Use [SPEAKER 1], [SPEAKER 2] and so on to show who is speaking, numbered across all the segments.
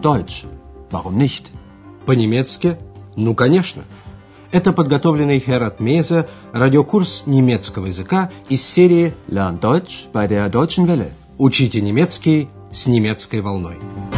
[SPEAKER 1] Deutsch. Warum nicht?
[SPEAKER 2] По-немецки? Ну, конечно. Это подготовленный Херат Мейзе радиокурс немецкого языка из серии
[SPEAKER 1] Lern Deutsch bei der Deutschen Welle.
[SPEAKER 2] «Учите немецкий с немецкой волной».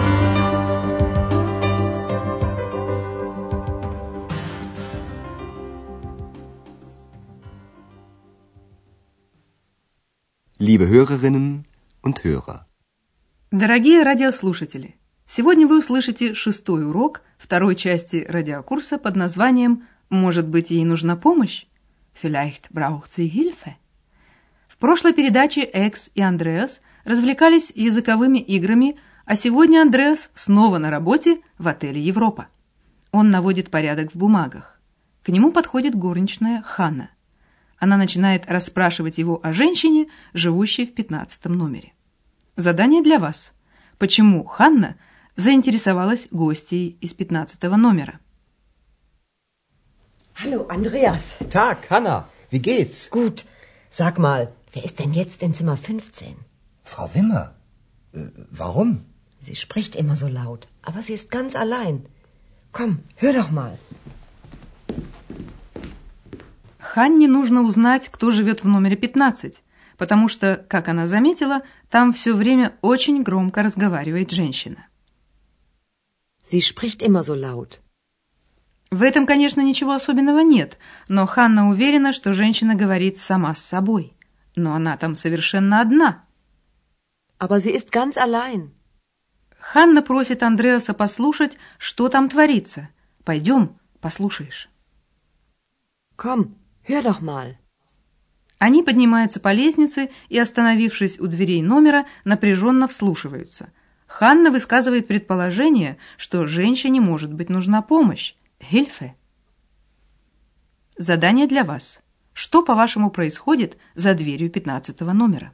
[SPEAKER 3] Liebe Hörerinnen und Hörer.
[SPEAKER 4] Дорогие радиослушатели, сегодня вы услышите 6-й урок второй части радиокурса под названием «Может быть, ей нужна помощь?» Vielleicht braucht sie Hilfe. В прошлой передаче Экс и Андреас развлекались языковыми играми, а сегодня Андреас снова на работе в отеле «Европа». Он наводит порядок в бумагах. К нему подходит горничная Ханна. Она начинает расспрашивать его о женщине, живущей в 15 номере. Задание для вас. Почему Ханна заинтересовалась гостьей из 15 номера?
[SPEAKER 5] Hallo, Andreas.
[SPEAKER 6] Tag, Hanna. Wie geht's?
[SPEAKER 5] Gut. Sag mal, wer ist denn jetzt in Zimmer 15?
[SPEAKER 6] Frau Wimmer. Warum?
[SPEAKER 5] Sie spricht immer so laut, aber sie ist ganz allein. Komm, hör doch mal.
[SPEAKER 4] Ханне нужно узнать, кто живет в номере 15, потому что, как она заметила, там все время очень громко разговаривает женщина.
[SPEAKER 5] Sie spricht immer so laut.
[SPEAKER 4] В этом, конечно, ничего особенного нет, но Ханна уверена, что женщина говорит сама с собой. Но она там совершенно одна.
[SPEAKER 5] Aber sie ist ganz allein.
[SPEAKER 4] Ханна просит Андреаса послушать, что там творится. Пойдем, послушаешь.
[SPEAKER 5] Komm, hör doch mal.
[SPEAKER 4] Они поднимаются по лестнице и, остановившись у дверей номера, напряженно вслушиваются. Ханна высказывает предположение, что женщине может быть нужна помощь. Hilfe. Задание для вас. Что, по-вашему, происходит за дверью 15 номера?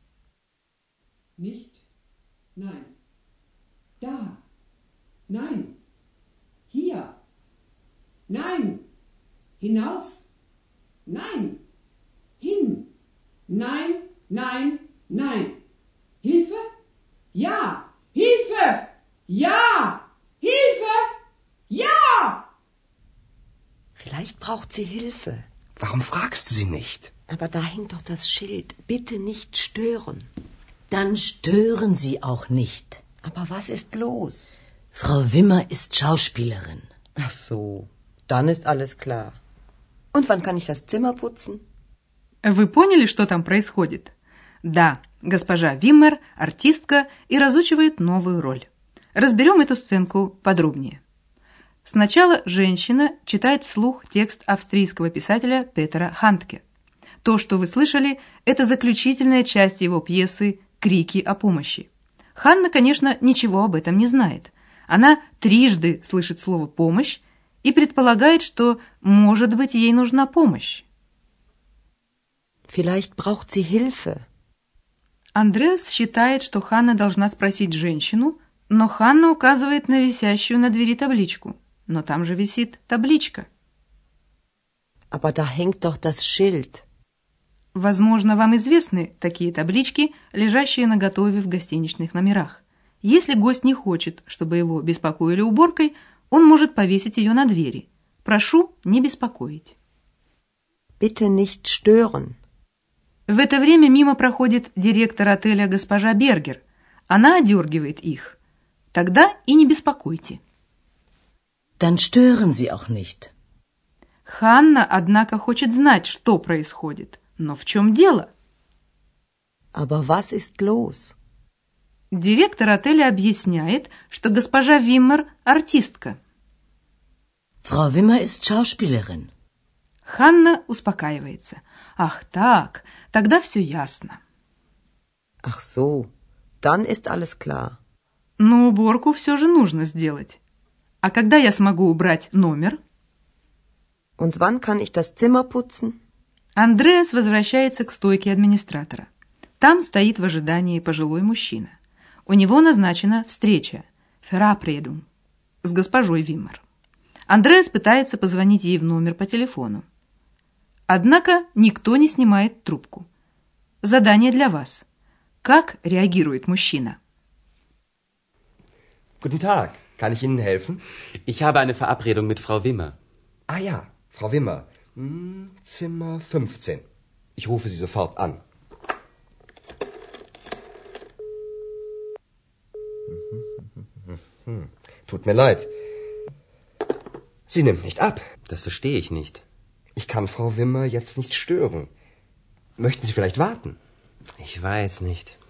[SPEAKER 7] Nicht. Nein. Da. Nein. Hier. Nein. Hinauf. Nein. Hin. Nein, nein, nein. Hilfe? Ja. Hilfe! Ja! Hilfe! Ja!
[SPEAKER 5] Vielleicht braucht sie Hilfe.
[SPEAKER 6] Warum fragst du sie nicht?
[SPEAKER 5] Aber da hängt doch das Schild. Bitte nicht stören.
[SPEAKER 8] Dann stören Sie auch nicht.
[SPEAKER 5] Aber was ist los?
[SPEAKER 8] Frau Wimmer ist Schauspielerin.
[SPEAKER 5] Ach so, dann ist alles klar. Und wann kann ich das Zimmer putzen?
[SPEAKER 4] Вы поняли, что там происходит? Да, госпожа Виммер – артистка и разучивает новую роль. Разберем эту сценку подробнее. Сначала женщина читает вслух текст австрийского писателя Петера Хандке. То, что вы слышали, это заключительная часть его пьесы «Крики о помощи». Ханна, конечно, ничего об этом не знает. Она трижды слышит слово «помощь» и предполагает, что, может быть, ей нужна помощь.
[SPEAKER 5] Vielleicht braucht sie Hilfe.
[SPEAKER 4] Андреас считает, что Ханна должна спросить женщину, но Ханна указывает на висящую на двери табличку. Но там же висит табличка.
[SPEAKER 5] Aber da hängt doch das Schild.
[SPEAKER 4] Возможно, вам известны такие таблички, лежащие наготове в гостиничных номерах. Если гость не хочет, чтобы его беспокоили уборкой, он может повесить ее на двери. Прошу не беспокоить.
[SPEAKER 5] Bitte nicht stören.
[SPEAKER 4] В это время мимо проходит директор отеля госпожа Бергер. Она одергивает их. Тогда и не беспокойте.
[SPEAKER 8] Dann stören Sie auch nicht.
[SPEAKER 4] Ханна, однако, хочет знать, что происходит. Но в чем дело?
[SPEAKER 5] Aber was ist los?
[SPEAKER 4] Директор отеля объясняет, что госпожа Виммер – артистка.
[SPEAKER 8] Frau Wimmer ist Schauspielerin.
[SPEAKER 4] Ханна успокаивается. Ах так, тогда все ясно.
[SPEAKER 5] Ach so, dann ist alles klar.
[SPEAKER 4] Но уборку все же нужно сделать. А когда я смогу убрать номер?
[SPEAKER 5] Und wann kann ich das Zimmer putzen?
[SPEAKER 4] Андреас возвращается к стойке администратора. Там стоит в ожидании пожилой мужчина. У него назначена встреча, Verabredung, с госпожой Виммер. Андреас пытается позвонить ей в номер по телефону. Однако никто не снимает трубку. Задание для вас. Как реагирует мужчина?
[SPEAKER 6] Guten Tag. Kann ich Ihnen helfen?
[SPEAKER 9] Ich habe eine Verabredung mit Frau Wimmer.
[SPEAKER 6] Ah ja, Frau Wimmer. Zimmer 15. Ich rufe Sie sofort an. Tut mir leid. Sie nimmt nicht ab.
[SPEAKER 9] Das verstehe ich nicht.
[SPEAKER 6] Ich kann Frau Wimmer jetzt nicht stören. Möchten Sie vielleicht warten?
[SPEAKER 9] Ich weiß nicht.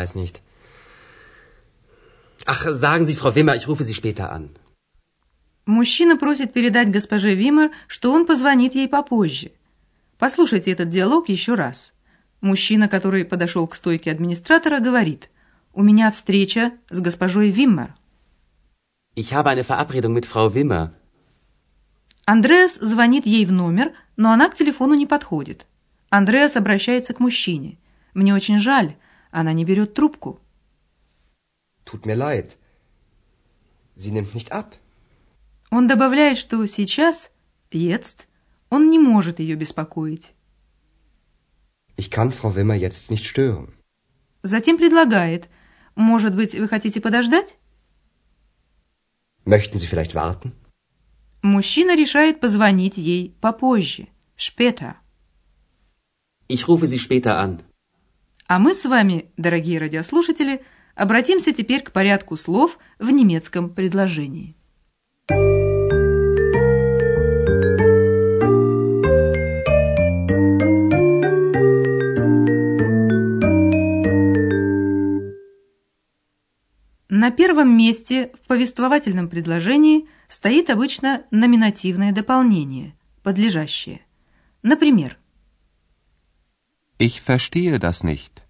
[SPEAKER 9] Ach, sagen Sie, Frau Wimmer, ich rufe Sie später an.
[SPEAKER 4] Мужчина просит передать госпоже Виммер, что он позвонит ей попозже. Послушайте этот диалог еще раз. Мужчина, который подошел к стойке администратора, говорит: «У меня встреча с госпожой Виммер».
[SPEAKER 9] Ich habe eine Verabredung mit Frau Wimmer.
[SPEAKER 4] Андреас звонит ей в номер, но она к телефону не подходит. Андреас обращается к мужчине. «Мне очень жаль, она не берет трубку».
[SPEAKER 6] Tut mir leid. Sie nimmt nicht ab.
[SPEAKER 4] Он добавляет, что сейчас, jetzt, он не может ее беспокоить.
[SPEAKER 6] Ich kann Frau Wimmer jetzt nicht stören.
[SPEAKER 4] Затем предлагает: «Может быть, вы хотите подождать?»
[SPEAKER 6] Möchten Sie vielleicht warten?
[SPEAKER 4] Мужчина решает позвонить ей попозже, später.
[SPEAKER 9] Ich rufe Sie später an.
[SPEAKER 4] А мы с вами, дорогие радиослушатели, обратимся теперь к порядку слов в немецком предложении. На первом месте в повествовательном предложении стоит обычно номинативное дополнение, подлежащее. Например,
[SPEAKER 1] Ich verstehe das nicht.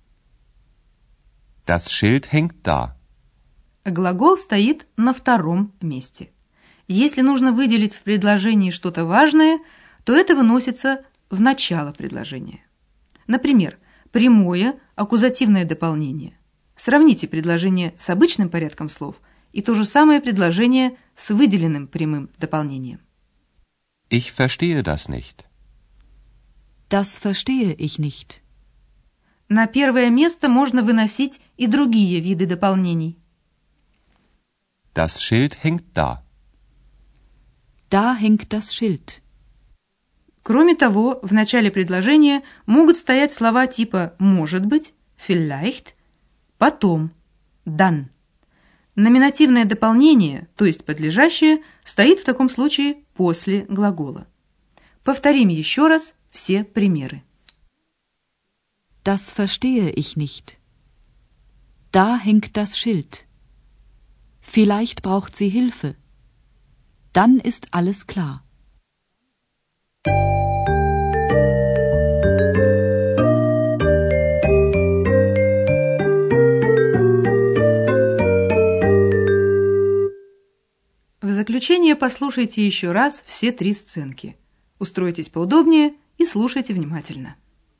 [SPEAKER 1] Das Schild hängt da.
[SPEAKER 4] Глагол стоит на втором месте. Если нужно выделить в предложении что-то важное, то это выносится в начало предложения. Например, прямое аккузативное дополнение. Сравните предложение с обычным порядком слов и то же самое предложение с выделенным прямым дополнением.
[SPEAKER 1] Ich verstehe das nicht.
[SPEAKER 8] Das verstehe ich nicht.
[SPEAKER 4] На первое место можно выносить и другие виды дополнений.
[SPEAKER 1] Das Schild hängt da.
[SPEAKER 8] Da hängt das Schild.
[SPEAKER 4] Кроме того, в начале предложения могут стоять слова типа «может быть», «vielleicht», «потом», «dann». Номинативное дополнение, то есть подлежащее, стоит в таком случае после глагола. Повторим еще раз все примеры.
[SPEAKER 8] Das verstehe ich nicht. Da hängt das Schild. Vielleicht braucht sie Hilfe. Dann ist alles klar.
[SPEAKER 4] В заключение послушайте еще раз все три сценки. Устройтесь поудобнее и слушайте внимательно.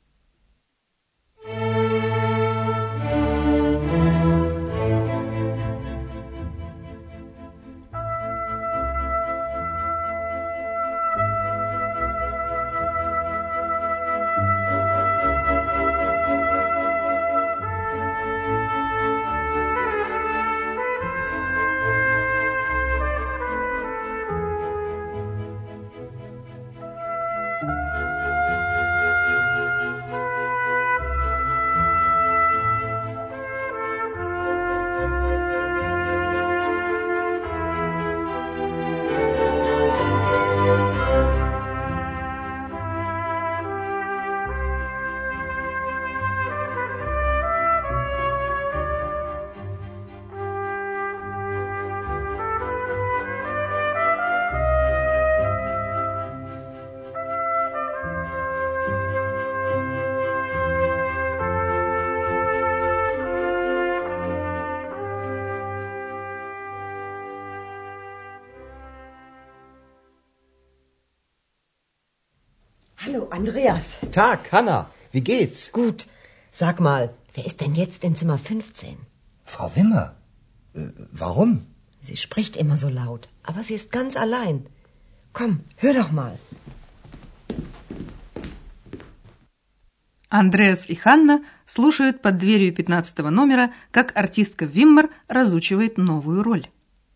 [SPEAKER 5] Hallo, Andreas.
[SPEAKER 6] Tag, Hanna. Wie geht's?
[SPEAKER 5] Gut. Sag mal, wer ist denn jetzt in Zimmer 15?
[SPEAKER 6] Frau Wimmer. Warum?
[SPEAKER 5] Sie spricht immer so laut, aber sie ist ganz allein. Komm, hör doch mal.
[SPEAKER 4] Андреас и Ханна слушают под дверью 15-го номера, как артистка Виммер разучивает новую роль.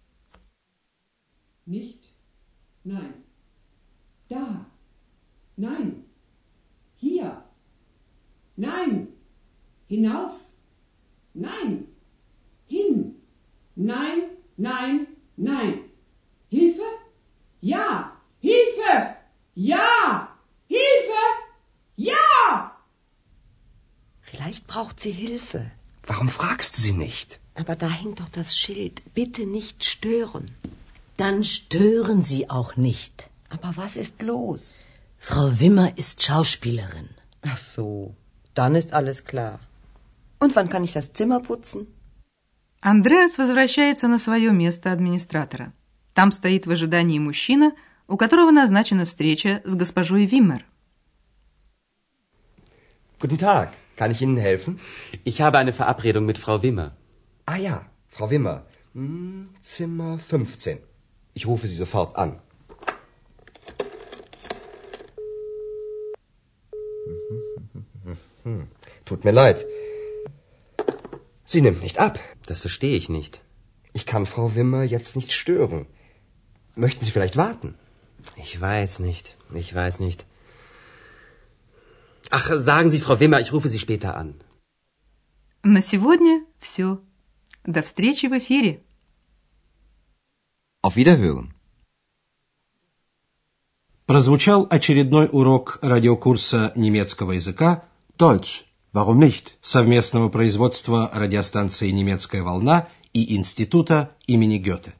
[SPEAKER 7] Nicht. Nein. Da. Nein. Hier. Nein. Hinauf. Nein. Hin. Nein. Nein. Nein. Hilfe? Ja. Hilfe! Ja! Hilfe! Ja!
[SPEAKER 5] Vielleicht braucht sie Hilfe.
[SPEAKER 6] Warum fragst du sie nicht?
[SPEAKER 5] Aber da hängt doch das Schild. Bitte nicht stören.
[SPEAKER 10] Dann stören Sie auch nicht.
[SPEAKER 5] Aber was ist los?
[SPEAKER 10] Frau Wimmer ist Schauspielerin.
[SPEAKER 5] Ach so, dann ist alles klar. Und wann kann ich das Zimmer putzen?
[SPEAKER 4] Андреас возвращается на свое место администратора. Там стоит в ожидании мужчина, у которого назначена встреча с госпожой Виммер.
[SPEAKER 6] Guten Tag, kann ich Ihnen helfen?
[SPEAKER 9] Ich habe eine Verabredung mit Frau Wimmer.
[SPEAKER 6] Ah ja, Frau Wimmer. Zimmer 15. Ich rufe Sie sofort an. Tut mir leid. Sie nimmt nicht ab.
[SPEAKER 9] Das verstehe ich nicht.
[SPEAKER 6] Ich kann Frau Wimmer jetzt nicht stören. Möchten Sie vielleicht warten?
[SPEAKER 9] Ich weiß nicht. Ach, sagen Sie, Frau Wimmer, ich rufe Sie später an.
[SPEAKER 4] На сегодня все. До встречи в эфире.
[SPEAKER 3] Auf Wiederhören.
[SPEAKER 2] Прозвучал очередной урок радиокурса немецкого языка
[SPEAKER 1] Deutsch. Warum nicht?
[SPEAKER 2] совместного производства радиостанции «Немецкая волна» и Института имени Гёте.